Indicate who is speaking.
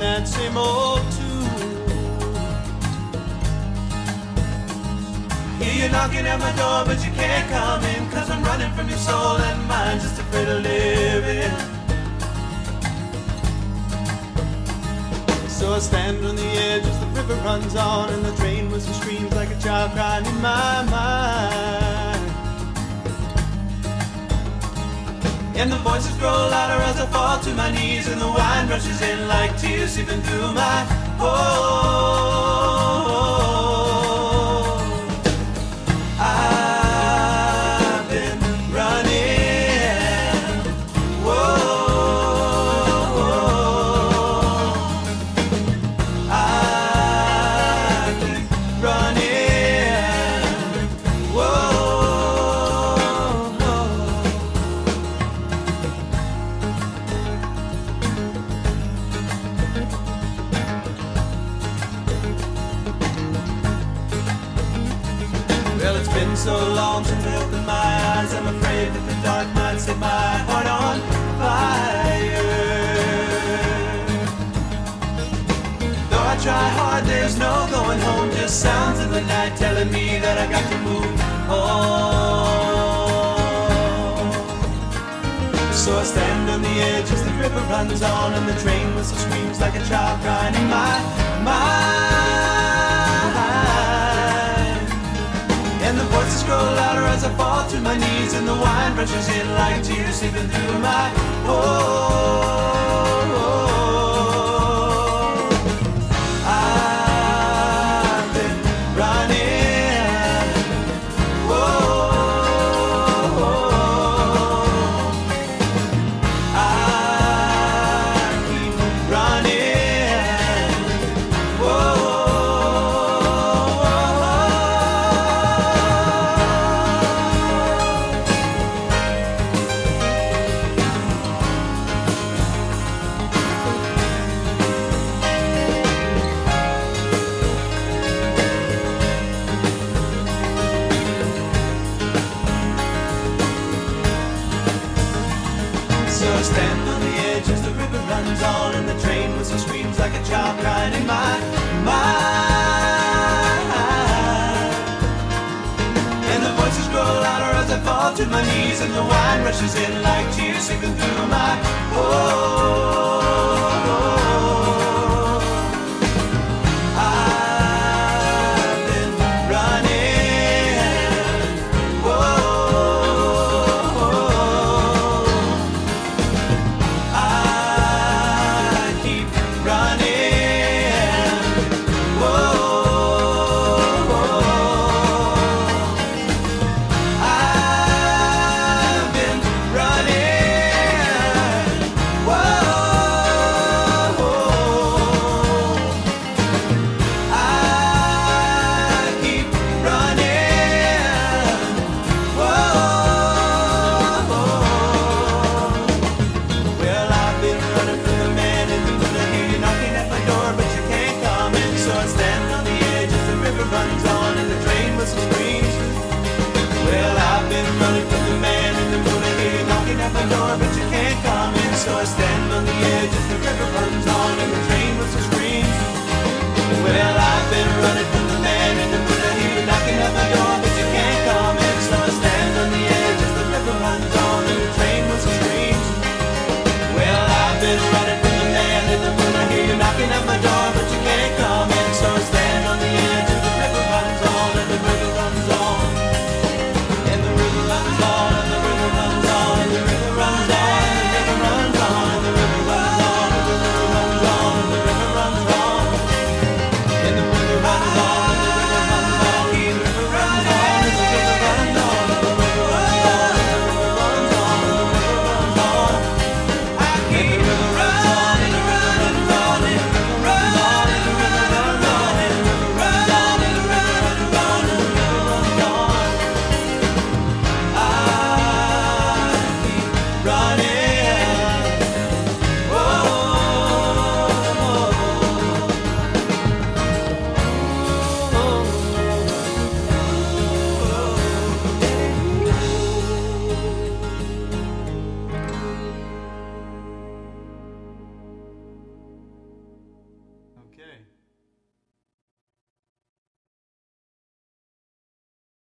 Speaker 1: that same old tune. Hear you knocking at my door, but you can't come in, 'cause I'm running from your soul and mine's just afraid of living. So I stand on the edge as the river runs on, and the train whistle screams like a child crying in my mind. And the voices grow louder as I fall to my knees, and the wine rushes in like tears seeping through my hole. I've been running, whoa. I've been running, whoa. Well, it's been so long since I opened my eyes, I'm afraid that the dark might set my heart on fire. Though I try hard, there's no going home, just sounds in the night telling me that I got to move on. So I stand on the edge as the river runs on, and the train whistle screams like a child crying in my mind. And the voices grow louder as I fall to my knees, and the wine rushes in like tears seeping through my hole. I've been running, whoa. I keep running, whoa. So I stand on the edge as the river runs on, and the train whistle screams like a child crying in my mind. And the voices grow louder as I fall to my knees, and the wine rushes in like tears seeping through my hole.